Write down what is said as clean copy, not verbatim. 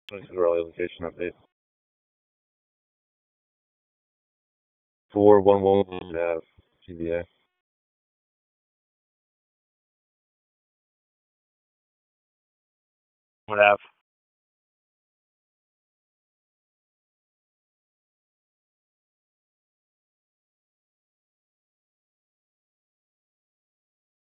This is early location update. 411 Ave, TBA. What Ave?